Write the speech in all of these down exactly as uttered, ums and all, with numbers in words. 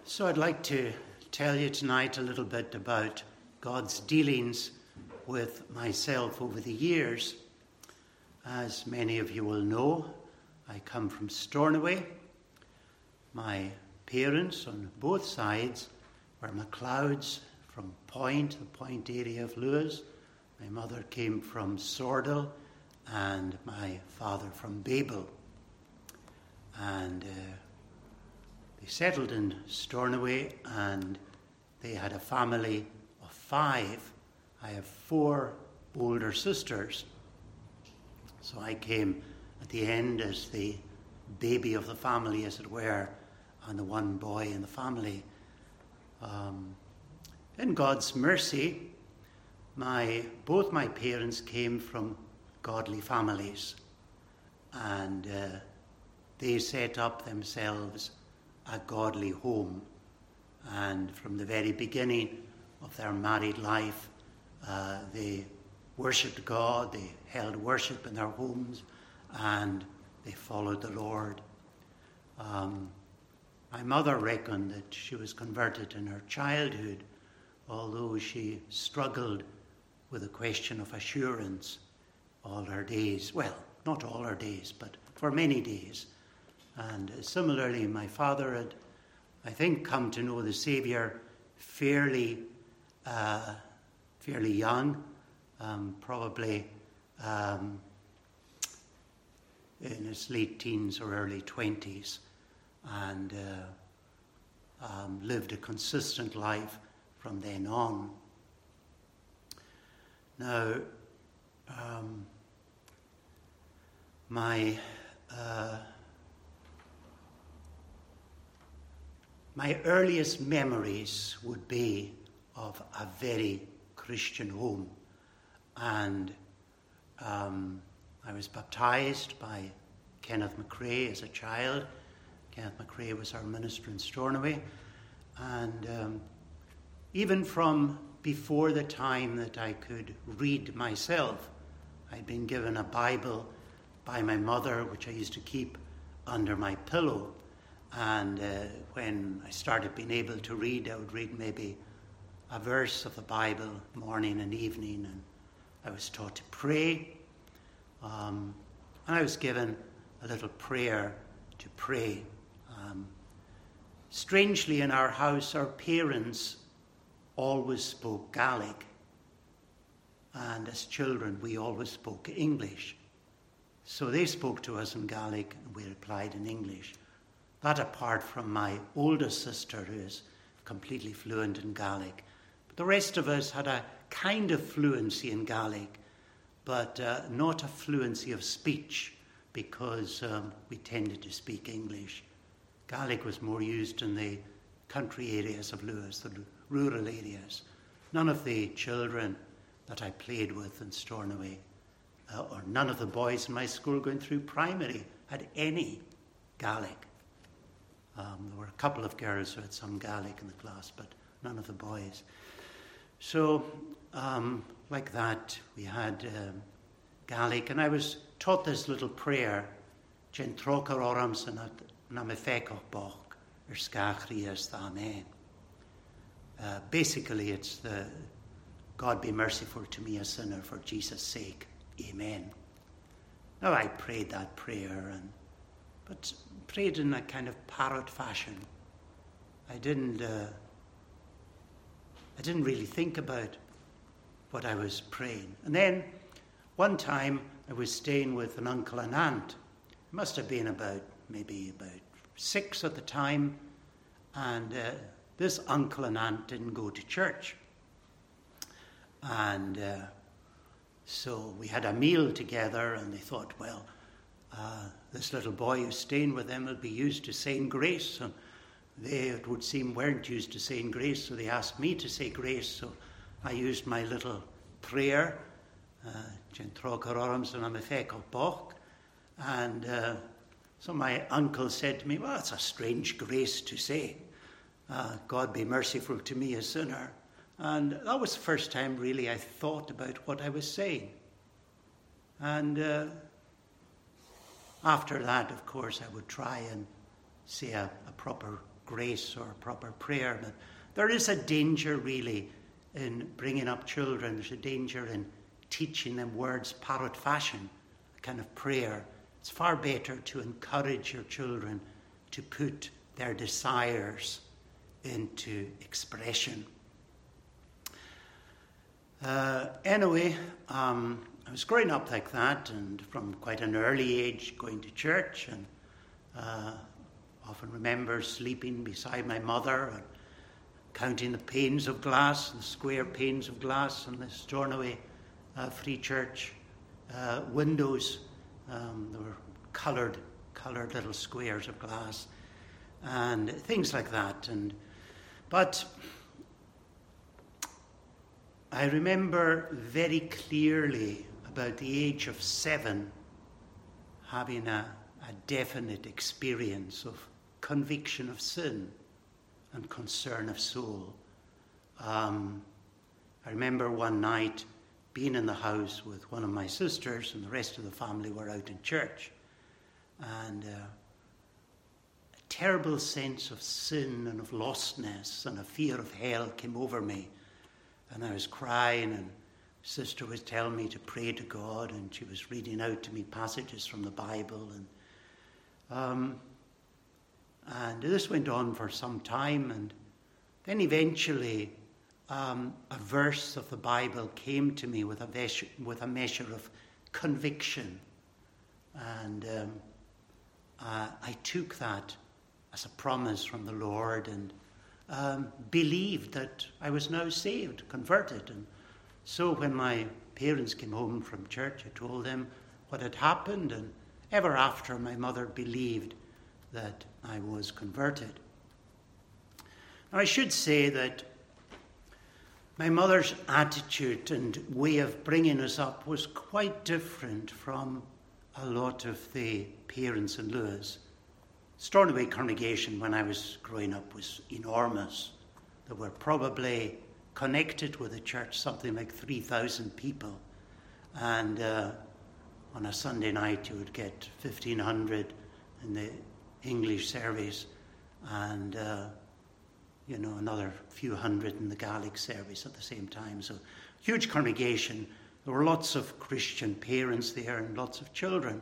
So I'd like to tell you tonight a little bit about God's dealings with myself over the years. As many of you will know, I come from Stornoway. My parents on both sides were MacLeods from Point, the Point area of Lewis. My mother came from Sordell and my father from Babel. And uh, they settled in Stornoway and they had a family of five. I have four older sisters. So I came at the end as the baby of the family, as it were, and the one boy in the family. Um, in God's mercy, my both my parents came from godly families, and uh, they set up themselves a godly home. And from the very beginning of their married life, uh, they worshipped God, they held worship in their homes, and they followed the Lord. Um, my mother reckoned that she was converted in her childhood, although she struggled with the question of assurance all her days. Well, not all her days, but for many days. And uh, similarly, my father had, I think, come to know the Saviour fairly, uh, fairly young, um, probably um, in his late teens or early twenties, and uh, um, lived a consistent life from then on. Now, um, my uh, my earliest memories would be of a very Christian home, and um, I was baptized by Kenneth McRae as a child. Kenneth McRae was our minister in Stornoway, and um, even from before the time that I could read myself, I'd been given a Bible by my mother, which I used to keep under my pillow. And uh, when I started being able to read, I would read maybe a verse of the Bible morning and evening, and I was taught to pray. Um, and I was given a little prayer to pray. Um, strangely, in our house, our parents always spoke Gaelic, and as children, we always spoke English. So they spoke to us in Gaelic, and we replied in English. That apart from my oldest sister, who is completely fluent in Gaelic. But the rest of us had a kind of fluency in Gaelic, but uh, not a fluency of speech, because um, we tended to speak English. Gaelic was more used in the country areas of Lewis, the rural areas. None of the children that I played with in Stornoway, uh, or none of the boys in my school going through primary, had any Gaelic. Um, there were a couple of girls who had some Gaelic in the class, but none of the boys. So, um, like that, we had um, Gaelic, and I was taught this little prayer, Gen trocar orams and namefekoch boch, er skachrias amen. Basically, it's the God be merciful to me, a sinner, for Jesus' sake. Amen. Now, I prayed that prayer, and but prayed in a kind of parrot fashion. I didn't uh, I didn't really think about what I was praying. And then one time I was staying with an uncle and aunt. I must have been about maybe about six at the time, and uh, this uncle and aunt didn't go to church. And uh, so we had a meal together, and they thought, well, uh, this little boy who's staying with them will be used to saying grace. And they, it would seem, weren't used to saying grace, so they asked me to say grace. So I used my little prayer, and uh, so my uncle said to me, well, it's a strange grace to say. Uh, God be merciful to me, a sinner. And that was the first time, really, I thought about what I was saying. And uh, after that, of course, I would try and say a, a proper grace or proper prayer. But there is a danger, really, in bringing up children. There's a danger in teaching them words parrot fashion, a kind of prayer. It's far better to encourage your children to put their desires into expression. Uh, anyway, um, I was growing up like that, and from quite an early age going to church, and uh, often remember sleeping beside my mother and counting the panes of glass, the square panes of glass in the Stornoway uh, Free Church uh, windows. Um, there were coloured, coloured little squares of glass, and things like that. And but I remember very clearly about the age of seven having a, a definite experience of conviction of sin and concern of soul. Um, I remember one night being in the house with one of my sisters, and the rest of the family were out in church. And uh, a terrible sense of sin and of lostness and a fear of hell came over me. And I was crying, and sister was telling me to pray to God, and she was reading out to me passages from the Bible. And um, and this went on for some time, and then eventually um, a verse of the Bible came to me with a, measure, with a measure of conviction. And um, uh, I took that as a promise from the Lord, and um, believed that I was now saved, converted. And so when my parents came home from church, I told them what had happened, and ever after my mother believed that I was converted. Now I should say that my mother's attitude and way of bringing us up was quite different from a lot of the parents in Lewis. Stornoway congregation when I was growing up was enormous. There were probably connected with the church something like three thousand people. And uh, on a Sunday night you would get fifteen hundred in the English service, and uh, you know, another few hundred in the Gaelic service at the same time. So huge congregation. There were lots of Christian parents there and lots of children.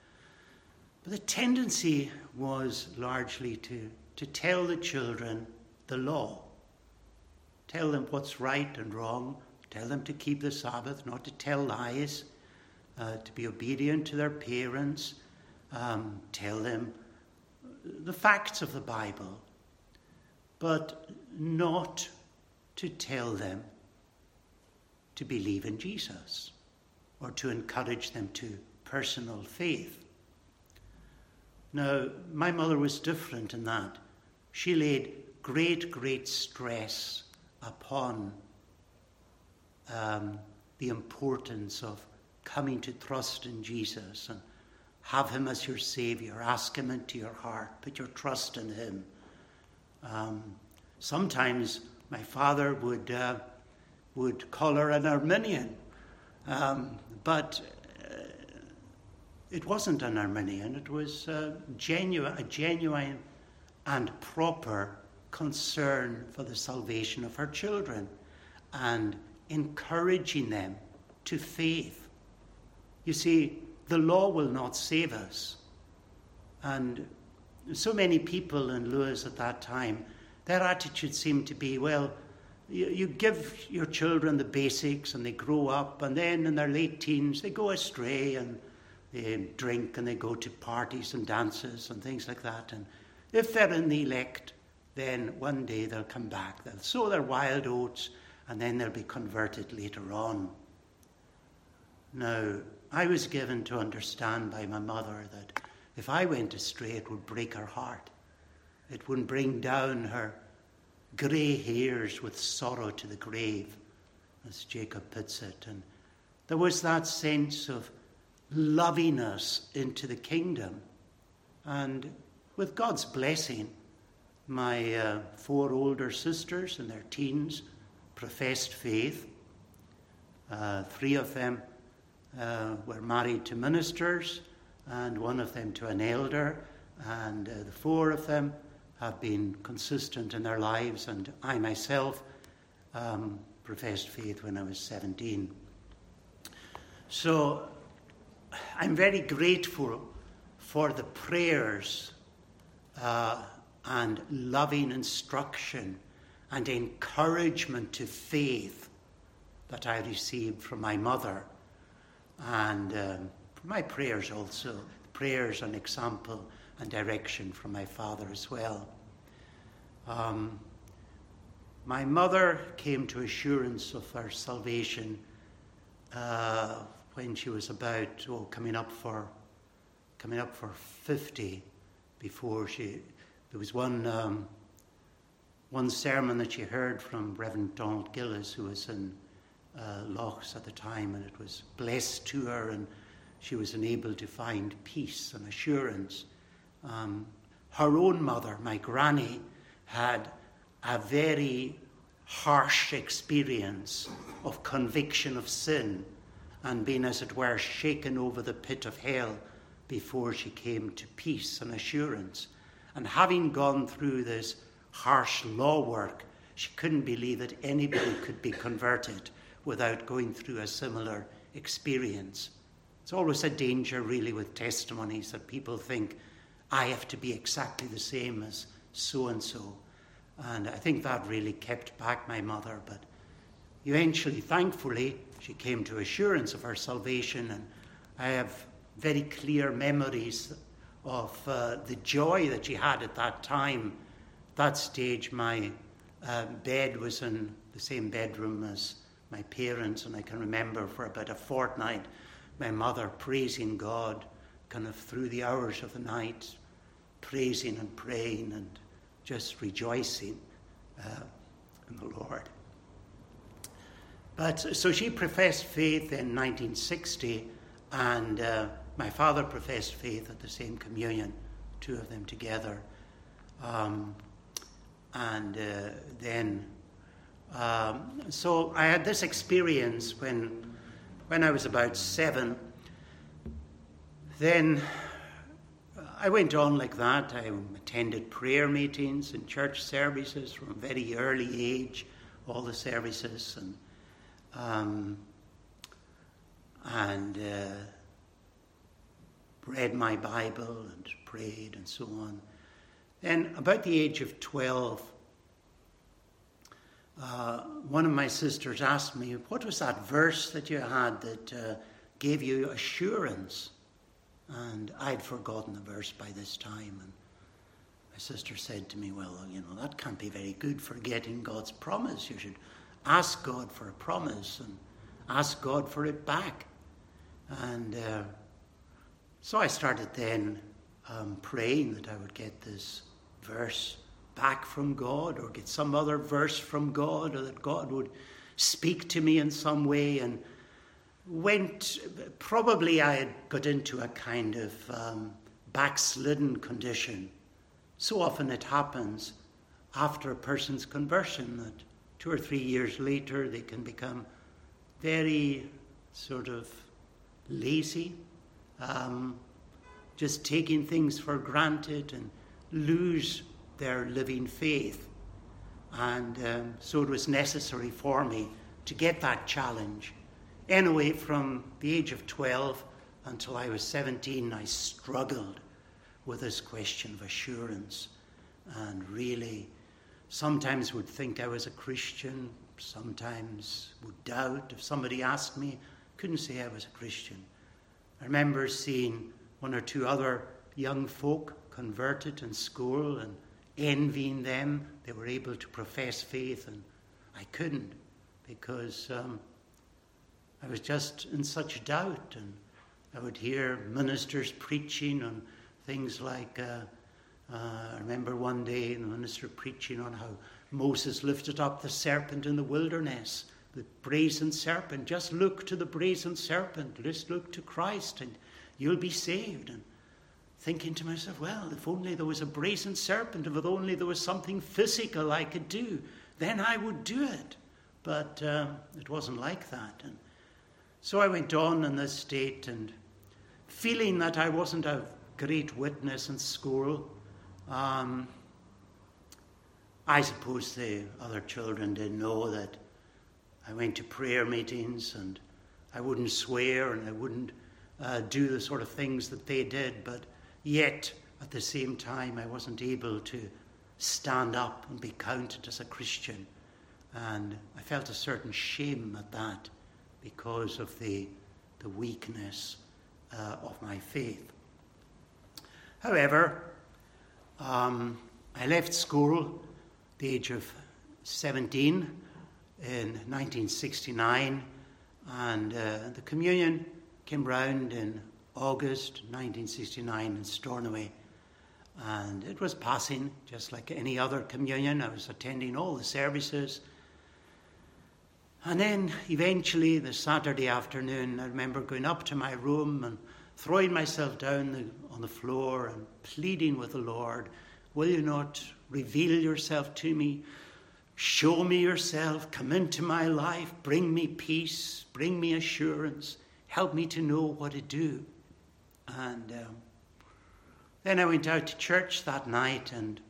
But the tendency was largely to, to tell the children the law. Tell them what's right and wrong. Tell them to keep the Sabbath, not to tell lies, uh, to be obedient to their parents. Um, tell them the facts of the Bible, but not to tell them to believe in Jesus or to encourage them to personal faith. Now, my mother was different in that. She laid great, great stress upon um, the importance of coming to trust in Jesus and have him as your Saviour. Ask him into your heart. Put your trust in him. Um, sometimes my father would uh, would call her an Arminian, um, but uh, it wasn't an Arminian. It was uh, genuine, a genuine and proper concern for the salvation of her children and encouraging them to faith. You see, the law will not save us. And so many people in Lewis at that time, their attitude seemed to be, well, you, you give your children the basics and they grow up, and then in their late teens they go astray and they drink and they go to parties and dances and things like that. And if they're in the elect, then one day they'll come back. They'll sow their wild oats and then they'll be converted later on. Now, I was given to understand by my mother that if I went astray, it would break her heart. It would bring down her grey hairs with sorrow to the grave, as Jacob puts it. And there was that sense of loving us into the kingdom. And with God's blessing, my uh, four older sisters in their teens professed faith. Uh, three of them uh, were married to ministers, and one of them to an elder, and uh, the four of them have been consistent in their lives, and I myself um, professed faith when I was seventeen. So I'm very grateful for the prayers uh, and loving instruction and encouragement to faith that I received from my mother, and um, my prayers also, prayers and example and direction from my father as well. Um, my mother came to assurance of her salvation uh, when she was about oh, coming up for coming up for fifty. Before she, there was one um, one sermon that she heard from Reverend Donald Gillis, who was in uh, Lochs at the time, and it was blessed to her, and she was enabled to find peace and assurance. Um, her own mother, my granny, had a very harsh experience of conviction of sin and being, as it were, shaken over the pit of hell before she came to peace and assurance. And having gone through this harsh law work, she couldn't believe that anybody could be converted without going through a similar experience. It's always a danger, really, with testimonies that people think, I have to be exactly the same as so-and-so. And I think that really kept back my mother. But eventually, thankfully, she came to assurance of her salvation. And I have very clear memories of uh, the joy that she had at that time. At that stage, my uh, bed was in the same bedroom as my parents. And I can remember for about a fortnight, my mother praising God kind of through the hours of the night, praising and praying and just rejoicing uh, in the Lord. But so she professed faith in nineteen sixty, and uh, my father professed faith at the same communion, two of them together. Um, and uh, then, um, so I had this experience when, when I was about seven. Then I went on like that. I attended prayer meetings and church services from a very early age, all the services, and um, and uh, read my Bible and prayed and so on. Then about the age of twelve, uh, one of my sisters asked me, what was that verse that you had that uh, gave you assurance? And I'd forgotten the verse by this time. And my sister said to me, well, you know, that can't be very good, forgetting God's promise. You should ask God for a promise and ask God for it back. And uh, so I started then um, praying that I would get this verse back from God, or get some other verse from God, or that God would speak to me in some way. And went, probably I had got into a kind of um, backslidden condition. So often it happens after a person's conversion that two or three years later they can become very sort of lazy, um, just taking things for granted, and lose their living faith. And um, so it was necessary for me to get that challenge. Anyway, from the age of twelve until I was seventeen, I struggled with this question of assurance, and really sometimes would think I was a Christian, sometimes would doubt. If somebody asked me, couldn't say I was a Christian. I remember seeing one or two other young folk converted in school and envying them. They were able to profess faith, and I couldn't, because um, I was just in such doubt. And I would hear ministers preaching on things like, uh, uh, I remember one day the minister preaching on how Moses lifted up the serpent in the wilderness, the brazen serpent. Just look to the brazen serpent. Just look to Christ and you'll be saved. And thinking to myself, well, if only there was a brazen serpent, if only there was something physical I could do, then I would do it. But um, it wasn't like that. And so I went on in this state, and feeling that I wasn't a great witness in school, um, I suppose the other children didn't know that I went to prayer meetings and I wouldn't swear and I wouldn't uh, do the sort of things that they did, but yet at the same time I wasn't able to stand up and be counted as a Christian. And I felt a certain shame at that because of the, the weakness uh, of my faith. However, um, I left school at the age of seventeen in nineteen sixty-nine, and uh, the communion came round in August nineteen sixty-nine in Stornoway, and it was passing just like any other communion. I was attending all the services, and then eventually the Saturday afternoon I remember going up to my room and throwing myself down the, on the floor and pleading with the Lord, will you not reveal yourself to me? Show me yourself, come into my life, bring me peace, bring me assurance, help me to know what to do. And um, then I went out to church that night, and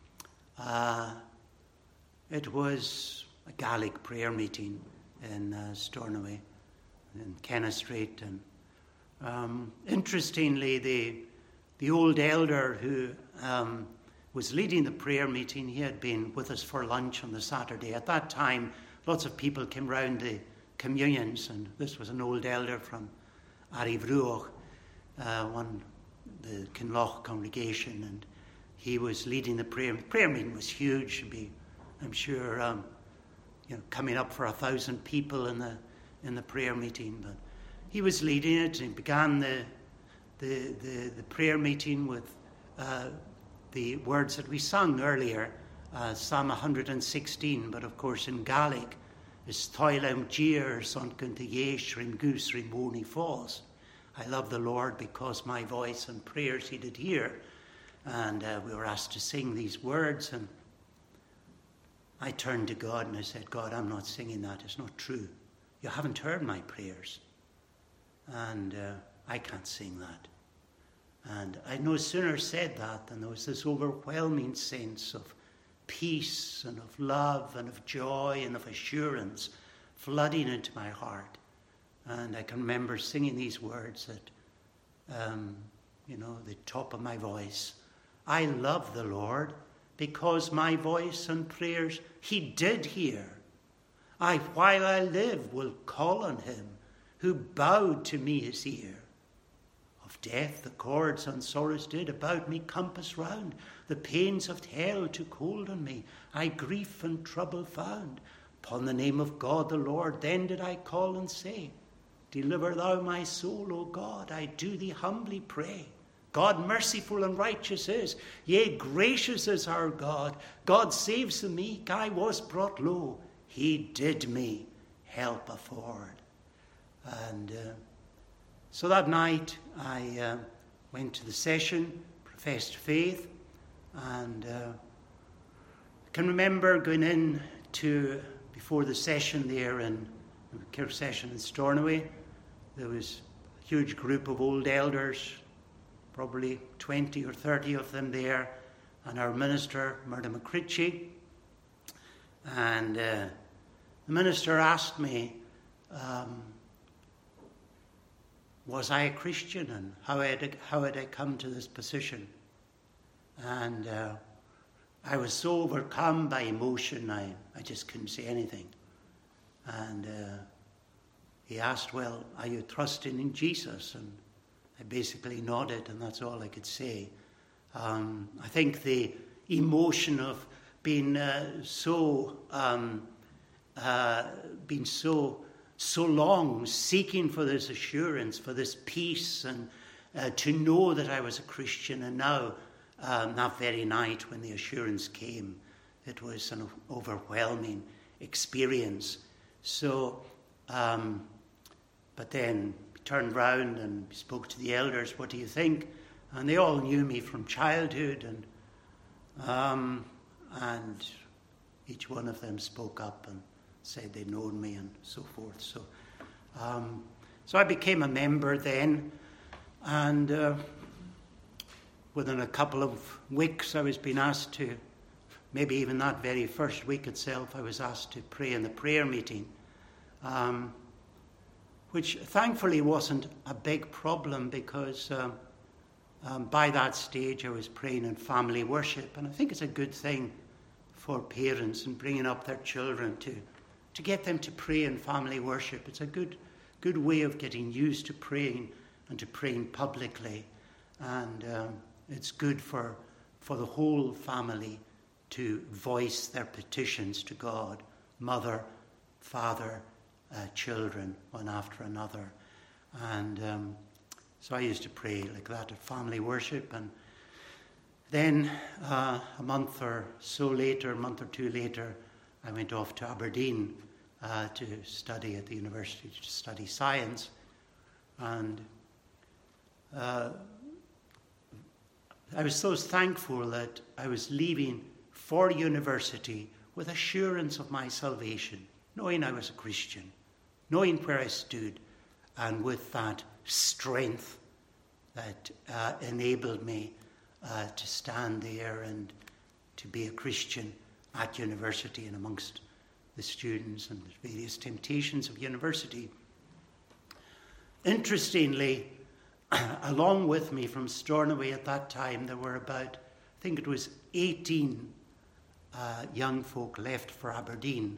uh, it was a Gaelic prayer meeting in uh, Stornoway, in Kenna Street. And um, interestingly, the, the old elder who um, was leading the prayer meeting, he had been with us for lunch on the Saturday. At that time, lots of people came round the communions, and this was an old elder from Arivruach, uh, one the Kinloch congregation, and he was leading the prayer. The prayer meeting was huge. It'd be, I'm sure, um, you know, coming up for a thousand people in the in the prayer meeting. But he was leading it, and began the the the, the prayer meeting with Uh, the words that we sung earlier, uh, Psalm one hundred sixteen, but of course in Gaelic, is Thoilem Gir son Guntiyesh Rim Goose Rimoni Falls. I love the Lord because my voice and prayers he did hear. And uh, we were asked to sing these words, and I turned to God and I said, God, I'm not singing that. It's not true. You haven't heard my prayers. And uh, I can't sing that. And I no sooner said that than there was this overwhelming sense of peace and of love and of joy and of assurance flooding into my heart. And I can remember singing these words at, um, you know, the top of my voice. I love the Lord because my voice and prayers he did hear. I, while I live, will call on him who bowed to me his ear. Of death the cords and sorrows did about me compass round. The pains of hell took hold on me. I grief and trouble found. Upon the name of God the Lord then did I call and say, deliver thou my soul, O God, I do thee humbly pray. God merciful and righteous is, yea, gracious is our God. God saves the meek, I was brought low. He did me help afford. And uh, so that night I uh, went to the session, professed faith, and uh, I can remember going in to, before the session there in the Kirk session in Stornoway, there was a huge group of old elders, probably twenty or thirty of them there, and our minister, Murdo McCritchie. And uh, the minister asked me, um, was I a Christian, and how had I, how had I come to this position? And uh, I was so overcome by emotion, I, I just couldn't say anything. And uh, he asked, well, are you trusting in Jesus? And I basically nodded, and that's all I could say. Um, I think the emotion of being uh, so, um, uh, being so, so long seeking for this assurance, for this peace, and uh, to know that I was a Christian. And now, um, that very night when the assurance came, it was an overwhelming experience. So, um, but then we turned round and we spoke to the elders, what do you think? And they all knew me from childhood, and um, and each one of them spoke up and said they'd known me and so forth. So um, so I became a member then, and uh, within a couple of weeks I was being asked to maybe even that very first week itself, I was asked to pray in the prayer meeting, um, which thankfully wasn't a big problem because um, um, by that stage I was praying in family worship. And I think it's a good thing for parents in bringing up their children to, to get them to pray in family worship. It's a good, good way of getting used to praying and to praying publicly. And um, it's good for, for the whole family to voice their petitions to God, mother, father, uh, children, one after another. And um, so I used to pray like that at family worship. And then uh, a month or so later, a month or two later, I went off to Aberdeen uh, to study at the university, to study science. And uh, I was so thankful that I was leaving for university with assurance of my salvation, knowing I was a Christian, knowing where I stood, and with that strength that uh, enabled me uh, to stand there and to be a Christian at university and amongst the students and the various temptations of university. Interestingly, along with me from Stornoway at that time, there were about, I think it was eighteen uh, young folk left for Aberdeen.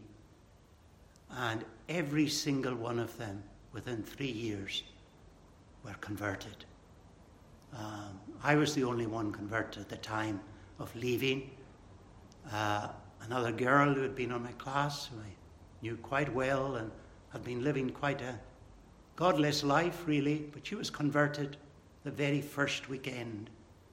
And every single one of them, within three years, were converted. Um, I was the only one converted at the time of leaving. Uh, another girl who had been on my class, who I knew quite well and had been living quite a godless life, really, but she was converted the very first weekend.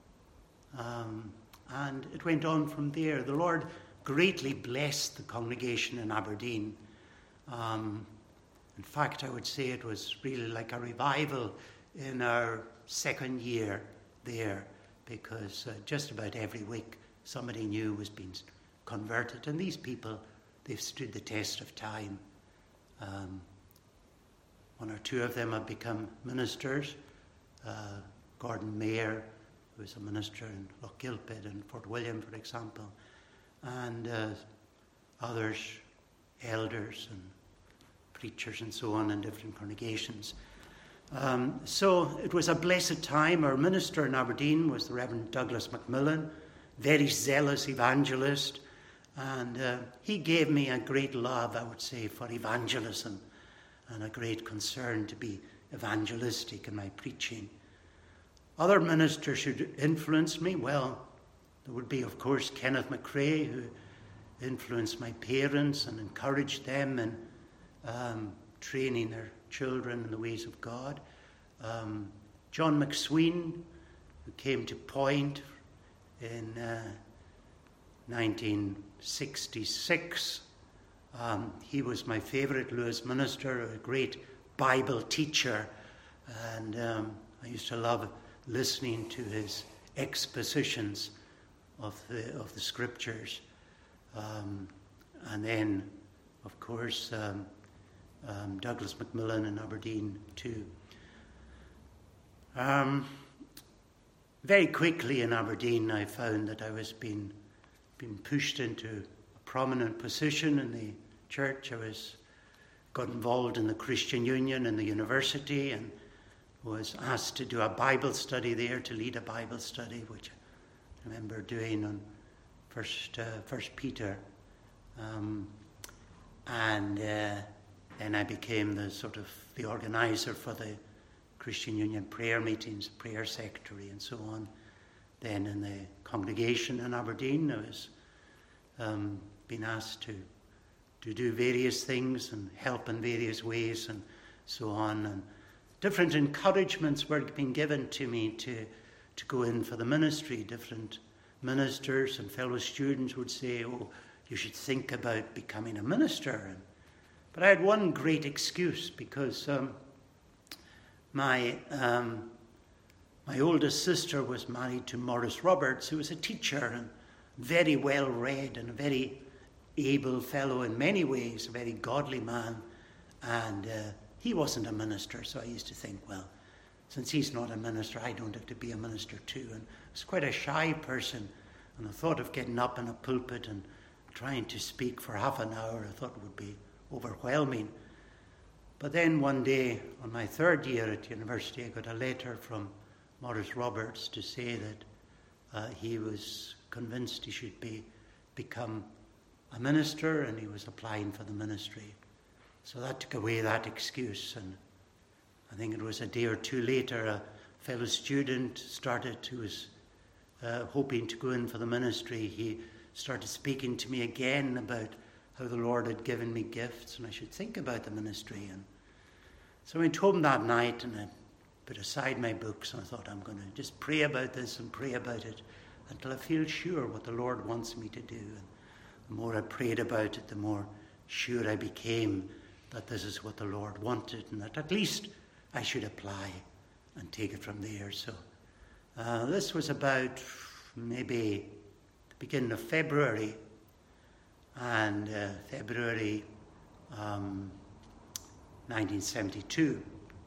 Um, and it went on from there. The Lord greatly blessed the congregation in Aberdeen. Um, in fact, I would say it was really like a revival in our second year there, because uh, just about every week somebody new was being converted. And these people, they've stood the test of time. Um, one or two of them have become ministers. Uh, Gordon Mayer, who was a minister in Lochgilphead and Fort William, for example, and uh, others, elders and preachers and so on in different congregations. Um, so it was a blessed time. Our minister in Aberdeen was the Reverend Douglas Macmillan, very zealous evangelist, and uh, he gave me a great love, I would say, for evangelism and a great concern to be evangelistic in my preaching. Other ministers who influenced me, well, there would be, of course, Kenneth McCrae, who influenced my parents and encouraged them in um, training their children in the ways of God. Um, John McSween, who came to Point in uh, nineteen sixty-six. Um, he was my favourite Lewis minister, a great Bible teacher, and um, I used to love listening to his expositions of the of the scriptures. Um, and then, of course, um, um, Douglas Macmillan in Aberdeen too. Um, very quickly in Aberdeen, I found that I was being being pushed into a prominent position in the church. I was got involved in the Christian Union in the university and was asked to do a Bible study there, to lead a Bible study, which I remember doing on First uh, First Peter, um, and uh, then I became the sort of the organizer for the Christian Union prayer meetings, prayer secretary, and so on. Then in the congregation in Aberdeen, I was um, being asked to to do various things and help in various ways, and so on. And different encouragements were being given to me to to go in for the ministry. Different ministers and fellow students would say, "Oh, you should think about becoming a minister." And, but I had one great excuse, because um, my um, my oldest sister was married to Morris Roberts, who was a teacher and very well read and a very able fellow in many ways, a very godly man, and uh, he wasn't a minister. So I used to think, well, since he's not a minister, I don't have to be a minister too. And I was quite a shy person, And I thought of getting up in a pulpit and trying to speak for half an hour. I thought it would be overwhelming. But then one day, on my third year at university, I got a letter from Maurice Roberts to say that uh, he was convinced he should be become a minister, and he was applying for the ministry. So that took away that excuse, and I think it was a day or two later, a fellow student started, who was uh, hoping to go in for the ministry. He started speaking to me again about how the Lord had given me gifts, and I should think about the ministry. And so I went home that night, and I put aside my books, and I thought, I'm going to just pray about this and pray about it until I feel sure what the Lord wants me to do. And the more I prayed about it, the more sure I became that this is what the Lord wanted, and that at least I should apply and take it from there. So uh, this was about maybe the beginning of February, and uh, February um, nineteen seventy-two.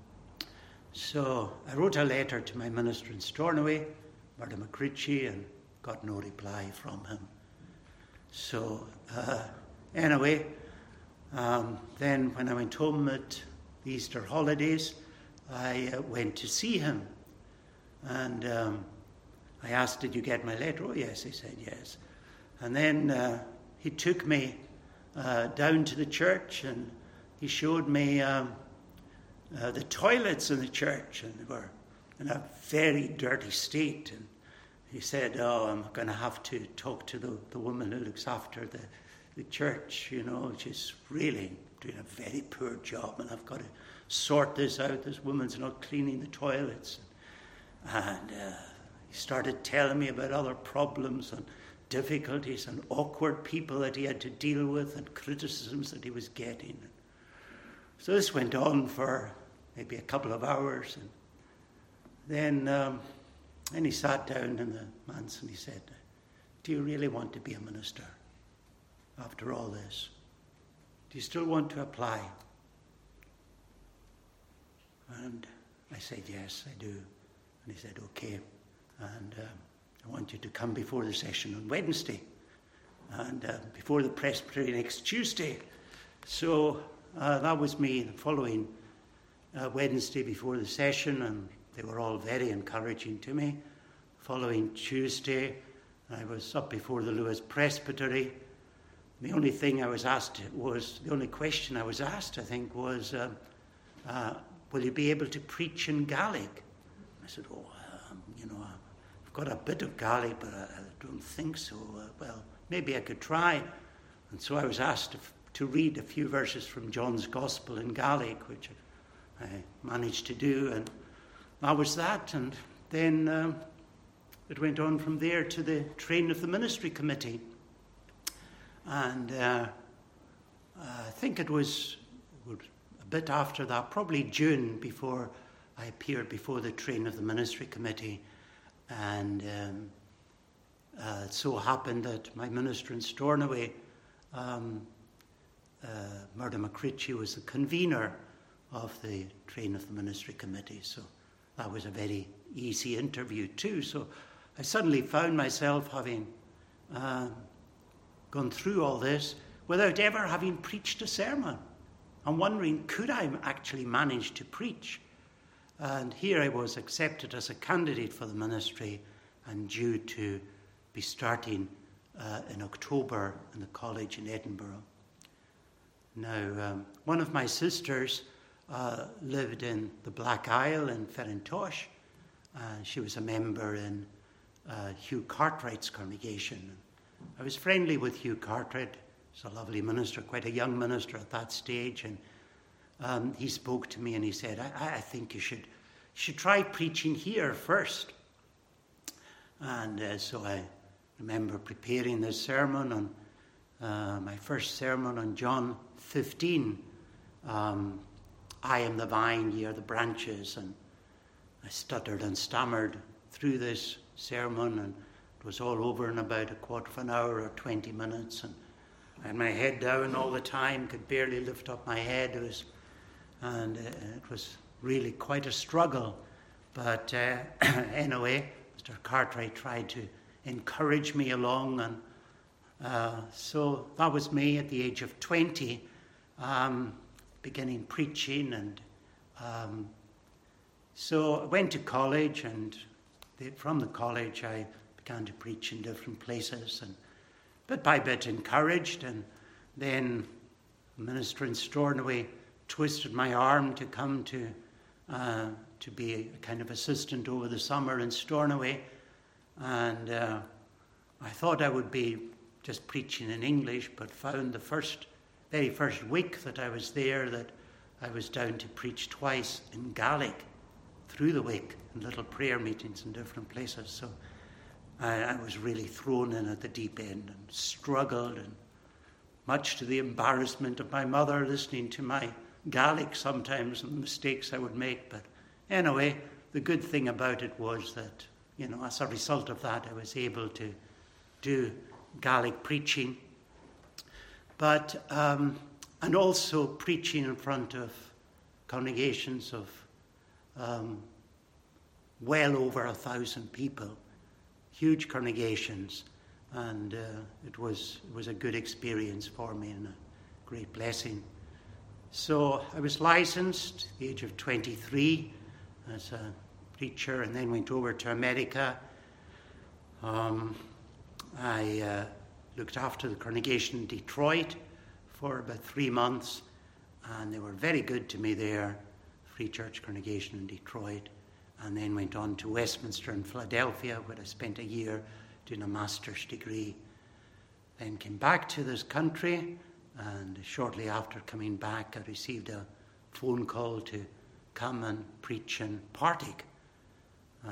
So I wrote a letter to my minister in Stornoway, Murdo McCritchie, and got no reply from him. So uh, anyway, um, then when I went home at the Easter holidays, I uh, went to see him. And um, I asked, did you get my letter? Oh, yes, he said yes. And then uh, he took me uh, down to the church, and he showed me um, uh, the toilets in the church, and they were in a very dirty state. And he said, oh, I'm going to have to talk to the, the woman who looks after the, the church, you know, she's really doing a very poor job, and I've got to sort this out. This woman's not cleaning the toilets. And uh, he started telling me about other problems and difficulties and awkward people that he had to deal with and criticisms that he was getting. So this went on for maybe a couple of hours. And then, um, then he sat down in the manse and he said, do you really want to be a minister after all this? Do you still want to apply? And I said, yes, I do. And he said, okay. And um, I want you to come before the session on Wednesday and uh, before the presbytery next Tuesday. So uh, that was me the following uh, Wednesday before the session, and they were all very encouraging to me. Following Tuesday, I was up before the Lewis Presbytery. The only thing I was asked was, the only question I was asked, I think, was, uh, uh, will you be able to preach in Gaelic? I said, oh, um, you know, I've got a bit of Gaelic, but I, I don't think so. Uh, well, maybe I could try. And so I was asked to, to read a few verses from John's Gospel in Gaelic, which I managed to do, and that was that. And then um, it went on from there to the training of the ministry committee. And uh, I think it was a bit after that, probably June, before I appeared before the training of the ministry committee. And um, uh, it so happened that my minister in Stornoway, um, uh, Murdo McCritchie, was the convener of the training of the ministry committee. So that was a very easy interview too. So I suddenly found myself having uh, gone through all this without ever having preached a sermon. I'm wondering, could I actually manage to preach? And here I was accepted as a candidate for the ministry and due to be starting uh, in October in the college in Edinburgh. Now, um, one of my sisters uh, lived in the Black Isle in Ferrintosh. Uh, she was a member in uh, Hugh Cartwright's congregation. I was friendly with Hugh Cartwright. He's a lovely minister, quite a young minister at that stage. And um, he spoke to me and he said, I, I think you should, you should try preaching here first. And uh, so I remember preparing this sermon on uh, my first sermon on John fifteen. Um, I am the vine, ye are the branches. And I stuttered and stammered through this sermon, and it was all over in about a quarter of an hour or twenty minutes. And I had my head down all the time, could barely lift up my head. It was, and uh, it was really quite a struggle. But uh, anyway, Mister Cartwright tried to encourage me along. And uh, so that was me at the age of twenty, um, beginning preaching. And um, so I went to college, and the, from the college I began to preach in different places, and bit by bit encouraged. And then the minister in Stornoway twisted my arm to come to uh, to be a kind of assistant over the summer in Stornoway. And uh, I thought I would be just preaching in English, but found the first, very first week that I was there that I was down to preach twice in Gaelic through the week in little prayer meetings in different places. So I, I was really thrown in at the deep end and struggled, and much to the embarrassment of my mother, listening to my Gaelic sometimes and the mistakes I would make. But anyway, the good thing about it was that, you know, as a result of that, I was able to do Gaelic preaching, but um, and also preaching in front of congregations of um, well over a thousand people, huge congregations, and uh, it was it was a good experience for me and a great blessing. So I was licensed at the age of twenty-three as a preacher, and then went over to America. Um, I uh, looked after the congregation in Detroit for about three months, and they were very good to me there, Free Church congregation in Detroit, and then went on to Westminster in Philadelphia, where I spent a year doing a master's degree. Then came back to this country, and shortly after coming back, I received a phone call to come and preach in Partick. Uh,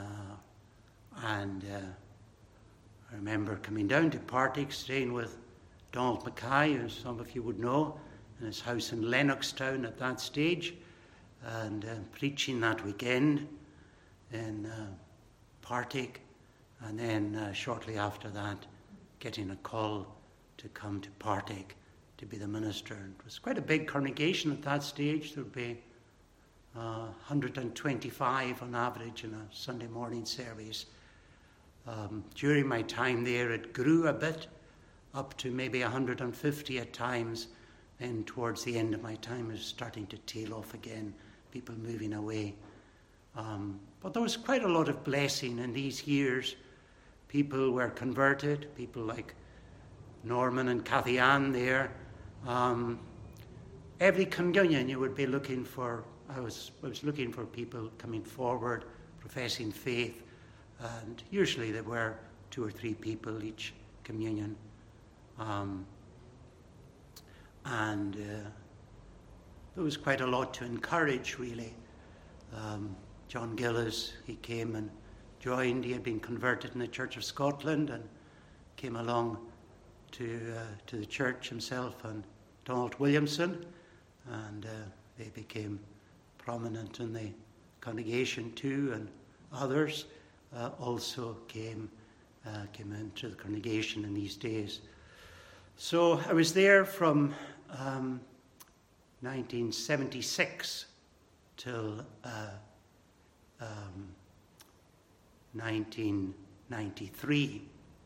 and uh, I remember coming down to Partick, staying with Donald Mackay, who some of you would know, in his house in Lennoxtown at that stage, and uh, preaching that weekend in uh, Partick. And then uh, shortly after that, getting a call to come to Partick to be the minister. And it was quite a big congregation at that stage. There would be uh, one hundred twenty-five on average in a Sunday morning service. Um, during my time there, it grew a bit, up to maybe one hundred fifty at times. Then towards the end of my time, it was starting to tail off again, people moving away. Um, but there was quite a lot of blessing in these years. People were converted, people like Norman and Kathy Ann there. Um, every communion you would be looking for, I was, I was looking for people coming forward, professing faith, and usually there were two or three people each communion. Um, and uh, there was quite a lot to encourage, really. Um, John Gillis, he came and joined. He had been converted in the Church of Scotland and came along to uh, to the church himself, and Donald Williamson, and uh, they became prominent in the congregation too, and others uh, also came uh, came into the congregation in these days. So I was there from um, nineteen seventy-six till uh, um, nineteen ninety-three.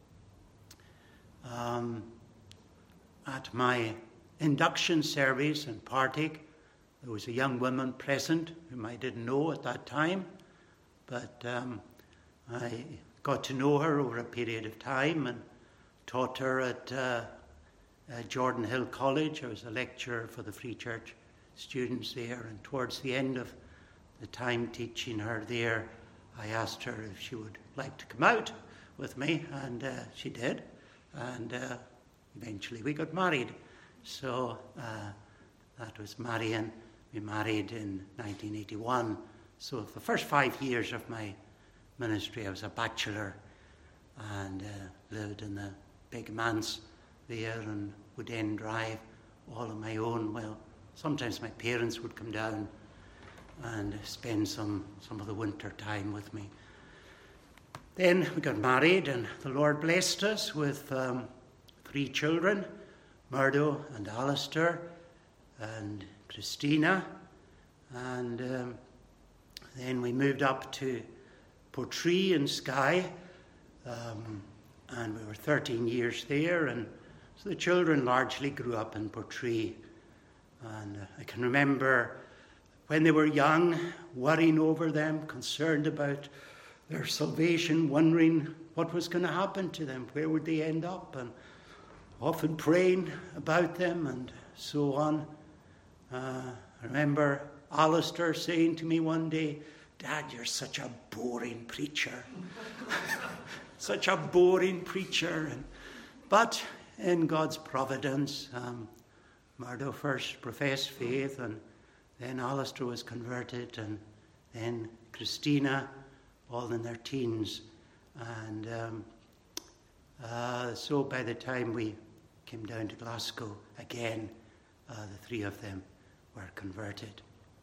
Um, at my induction service in Partick, there was a young woman present whom I didn't know at that time, but um, I got to know her over a period of time and taught her at uh, uh, Jordan Hill College. I was a lecturer for the Free Church students there, and towards the end of the time teaching her there, I asked her if she would like to come out with me, and uh, she did. And uh, eventually we got married. So uh, that was Marion. We married in nineteen eighty-one. So for the first five years of my ministry, I was a bachelor and uh, lived in the big manse there on Wood End Drive, all on my own. Well, sometimes my parents would come down and spend some, some of the winter time with me. Then we got married, and the Lord blessed us with um, three children, Murdo and Alistair and Christina. And um, then we moved up to Portree in Skye, um, and we were thirteen years there, and so the children largely grew up in Portree. And uh, I can remember when they were young, worrying over them, concerned about their salvation, wondering what was going to happen to them, where would they end up, and often praying about them and so on. Uh, I remember Alistair saying to me one day, "Dad, you're such a boring preacher." Such a boring preacher. And, but in God's providence, um, Murdo first professed faith, and then Alistair was converted, and then Christina, all in their teens. And um, uh, so by the time we came down to Glasgow again, uh, the three of them were converted.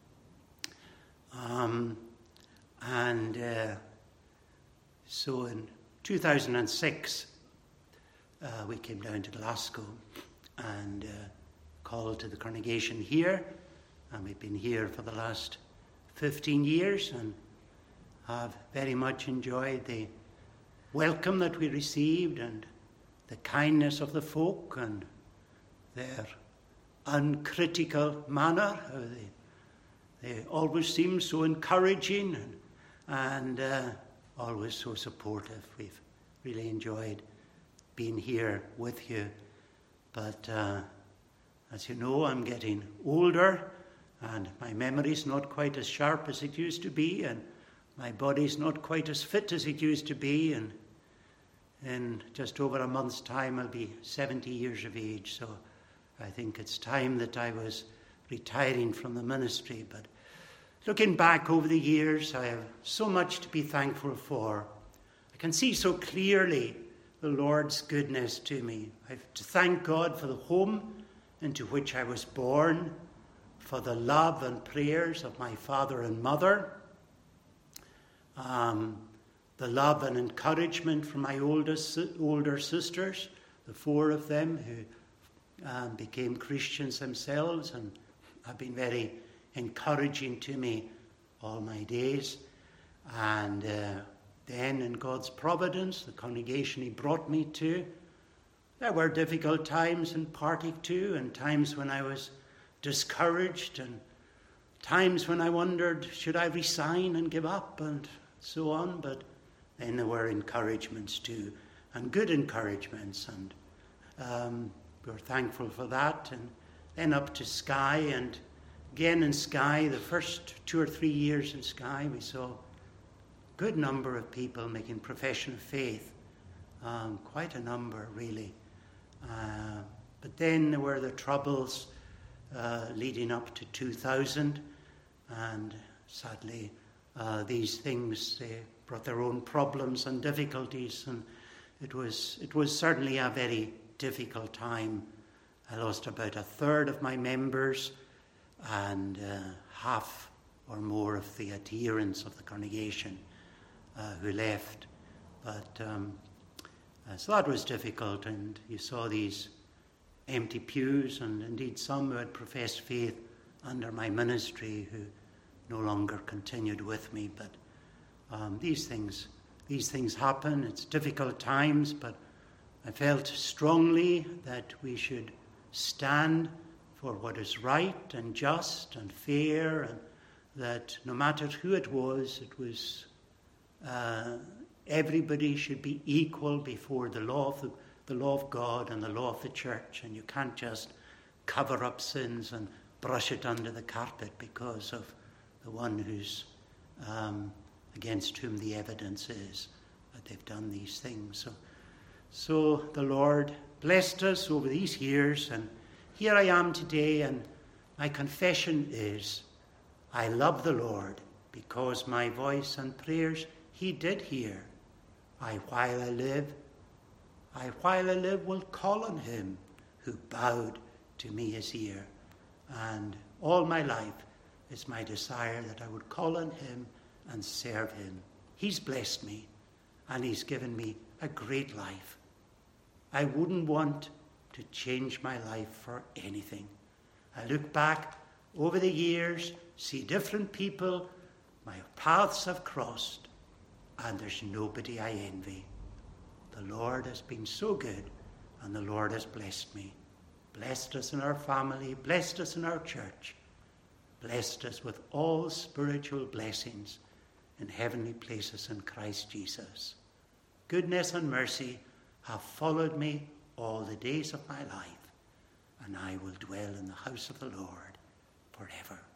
Um, and uh, so in two thousand six, uh, we came down to Glasgow and uh, called to the congregation here, and we've been here for the last fifteen years and have very much enjoyed the welcome that we received and the kindness of the folk and their uncritical manner. How they, they always seem so encouraging and, and uh, always so supportive. We've really enjoyed being here with you. But uh, as you know, I'm getting older and my memory's not quite as sharp as it used to be, and my body's not quite as fit as it used to be, and in just over a month's time I'll be seventy years of age, so I think it's time that I was retiring from the ministry. But looking back over the years, I have so much to be thankful for. I can see so clearly the Lord's goodness to me. I have to thank God for the home into which I was born, for the love and prayers of my father and mother, um, the love and encouragement from my oldest, older sisters, the four of them who um, became Christians themselves and have been very encouraging to me all my days. And uh, then in God's providence, the congregation he brought me to, there were difficult times in Partick too, and times when I was discouraged, and times when I wondered, should I resign and give up, and so on. But then there were encouragements too, and good encouragements, and um, we were thankful for that. And then up to Skye, and again in Skye, the first two or three years in Skye, we saw a good number of people making profession of faith, um, quite a number really. Uh, but then there were the troubles uh, leading up to two thousand, and sadly uh, these things, they brought their own problems and difficulties, and it was it was certainly a very difficult time. I lost about a third of my members, and uh, half or more of the adherents of the congregation uh, who left. But um, uh, so that was difficult, and you saw these empty pews, and indeed some who had professed faith under my ministry who no longer continued with me. But um, these things, these things happen. It's difficult times, but I felt strongly that we should stand for what is right and just and fair, and that no matter who it was, it was uh, everybody should be equal before the law of the, the law of God and the law of the church, and you can't just cover up sins and brush it under the carpet because of the one who's um, against whom the evidence is that they've done these things. So, so the Lord blessed us over these years, and here I am today, and my confession is, I love the Lord because my voice and prayers he did hear. I, while I live, I, while I live, will call on him who bowed to me his ear. And all my life is my desire that I would call on him and serve him. He's blessed me, and he's given me a great life. I wouldn't want to change my life for anything. I look back over the years, see different people, my paths have crossed, and there's nobody I envy. The Lord has been so good, and the Lord has blessed me. Blessed us in our family, blessed us in our church, blessed us with all spiritual blessings in heavenly places in Christ Jesus. Goodness and mercy have followed me all the days of my life, and I will dwell in the house of the Lord forever.